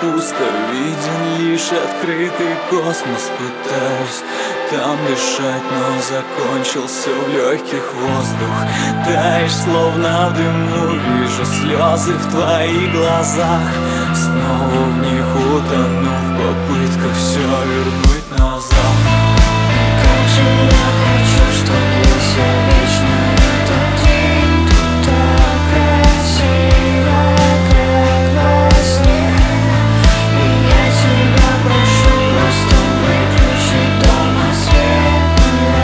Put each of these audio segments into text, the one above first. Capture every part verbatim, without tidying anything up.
пусто, виден лишь открытый космос. Пытаюсь там дышать, но закончился в легких воздух. Таешь, словно в дыму, вижу слезы в твоих глазах. Снова в них утону в попытках все вернуть назад. Как же я хочу, чтобы все вечно этот день. Тут так красиво, как во сне. И я тебя прошу, просто выключи дома свет.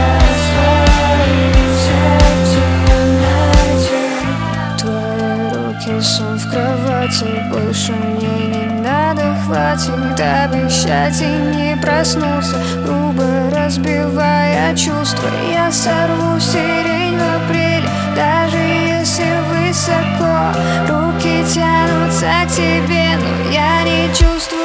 Не растворимся в темноте. Твои руки, сон в кровати, больше мне не надо, хватит обещать и не проснуться. Грубо разбивая чувства, я сорву сирень в апреле. Даже если высоко, руки тянутся к тебе, но я не чувствую.